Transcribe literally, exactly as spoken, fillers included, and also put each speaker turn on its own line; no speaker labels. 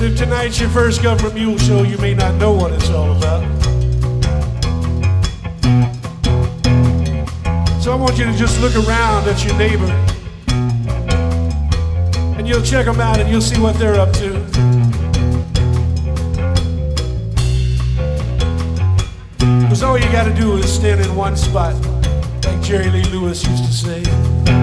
But if tonight's your first government mule show, you may not know what it's all about. So I want you to just look around at your neighbor, and you'll check them out and you'll see what they're up to. Because all you gotta do is stand in one spot, like Jerry Lee Lewis used to say.